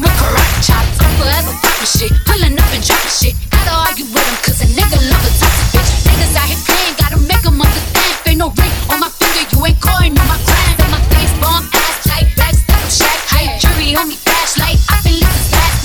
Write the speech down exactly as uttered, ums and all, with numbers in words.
with karate chops. I'm forever poppin' shit, pulling up and dropping shit. Gotta argue with him, cause a nigga love a toxic